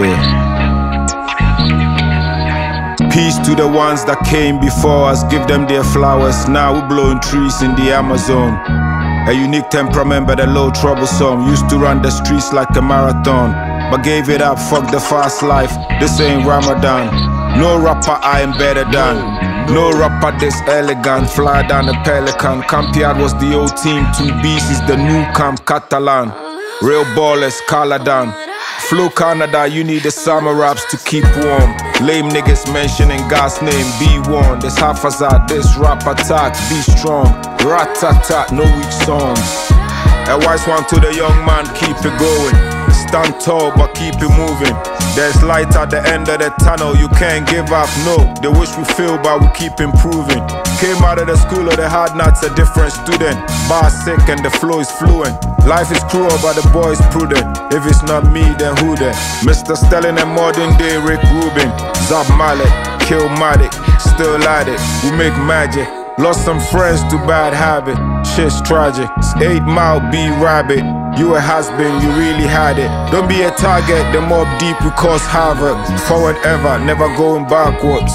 Yeah. Peace to the ones that came before us, give them their flowers. Now we're blowing trees in the Amazon. A unique temperament but a little troublesome. Used to run the streets like a marathon, but gave it up, fuck the fast life. This ain't Ramadan. No rapper I am better than. No rapper this elegant. Fly down the Pelican. Campiad was the old team. 2Bs is the new camp Catalan. Real ballers, Caladan. Flow Canada, you need the summer raps to keep warm. Lame niggas mentioning God's name, be warned. This Hafazard, this rap attack, be strong. Rat-tat-tat, no weak songs. A wise one to the young man, keep it going. Stand tall but keep it moving. There's light at the end of the tunnel, you can't give up, no. They wish we fail but we keep improving. Came out of the school of the hard knocks, a different student. Bar sick and the flow is fluent. Life is cruel but the boy is prudent. If it's not me then who then? Mr. Stelling and modern day Rick Rubin. Zab Malek, Killmatic, still at it, we make magic. Lost some friends to bad habit, shit's tragic. It's 8 Mile, be rabbit. You a has-been, you really had it. Don't be a target, the mob deep will cause havoc. Forward ever, never going backwards.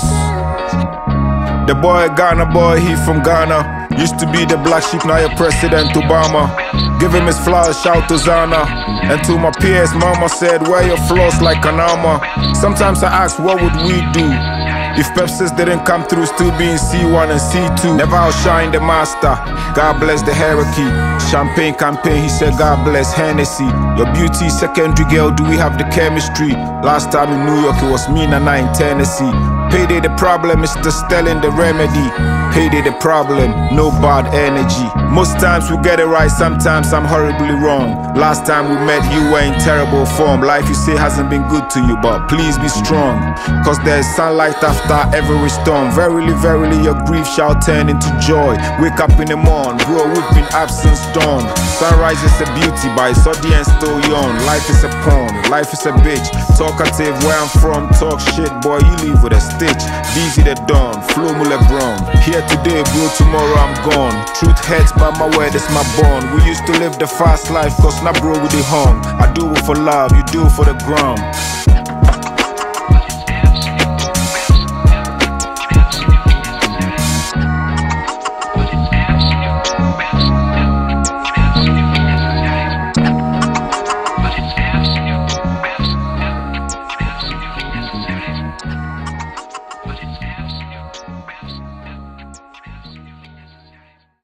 The boy Ghana boy, he from Ghana. Used to be the black sheep, now you're President Obama. Give him his flowers, shout to Zana. And to my peers, mama said, wear your flaws like an armor. Sometimes I ask, what would we do if Pepsis didn't come through, still being C1 and C2? Never outshine the master, God bless the hierarchy. Champagne campaign, he said God bless Hennessy. Your beauty secondary girl, do we have the chemistry? Last time in New York it was me and I in Tennessee. Payday the problem, Mr. Stelling the remedy. Payday the problem, no bad energy. Most times we get it right, sometimes I'm horribly wrong. Last time we met you were in terrible form. Life you say hasn't been good to you, but please be strong, cause there's sunlight after every storm. Verily, verily, your grief shall turn into joy. Wake up in the morn, bro, we've been absent storm. Sunrise is a beauty, but it's audience still young. Life is a pawn, life is a bitch. Talkative, where I'm from, talk shit, boy, you leave with a stitch. Busy the dawn, flow mu LeBron. Here today, bro, tomorrow I'm gone. Truth hurts, but my word is my bond. We used to live the fast life, cause now bro with the hung. I do it for love, you do it for the ground.